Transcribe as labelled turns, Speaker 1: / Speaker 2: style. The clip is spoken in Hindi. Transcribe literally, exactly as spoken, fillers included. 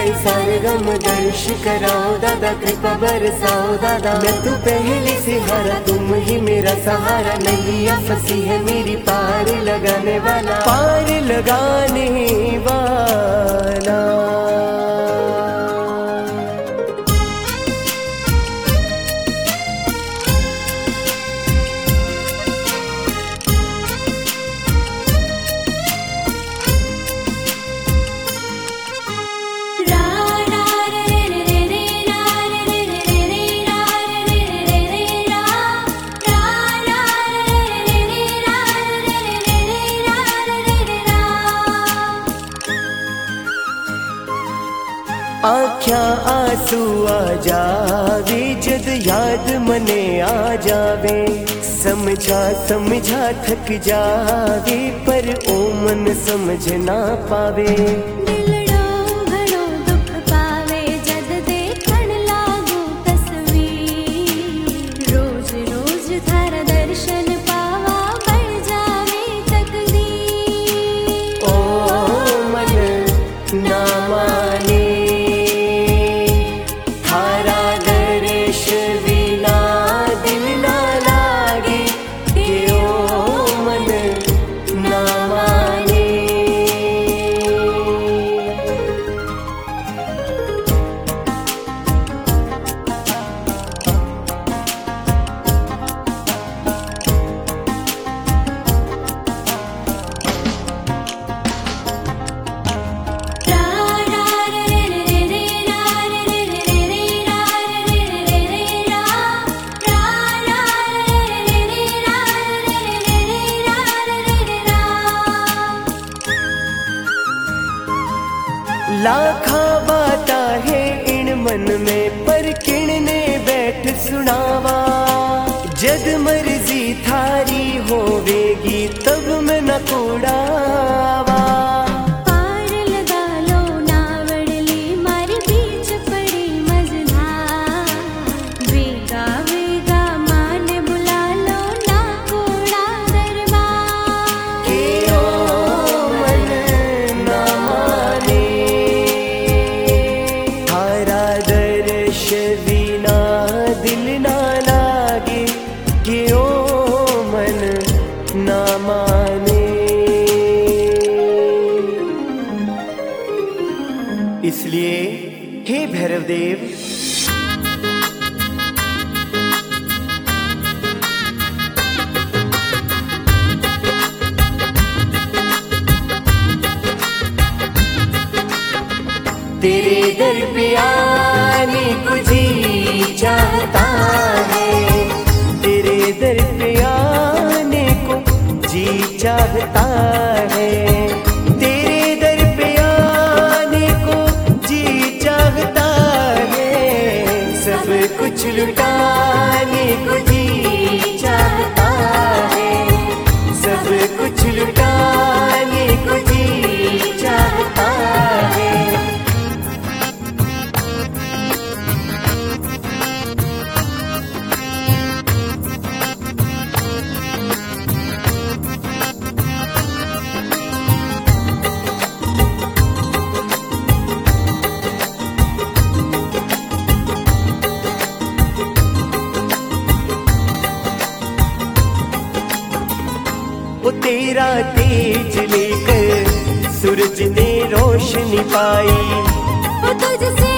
Speaker 1: साई सारे गम दर्श कराओ दादा, कृपा बरसाओ दादा। मैं तू पहले से हारा, तुम ही मेरा सहारा, नैया फंसी है मेरी पार लगाने वाला, पार लगाने वाला। आँख्या आंसू आ जावे जद याद मने आ जावे, समझा समझा थक जावे पर ओ मन समझ ना पावे। लाखा बाता है इन मन में पर किणने बैठ सुनावा, जद मर्जी थारी होवेगी तब मैं न कोड़ावा। इसलिए हे भैरव देव, तेरे दर पे आने को जी चाहता है, तेरे दर पे आने को जी चाहता है, तेरे दर पे आने को जी चाहता है, सब कुछ लुटाने को जी चाहता है, सब कुछ लुटाने को जी चाहता है। वो तेरा तेज लेकर सूरज ने रोशनी पाई, वो तुझसे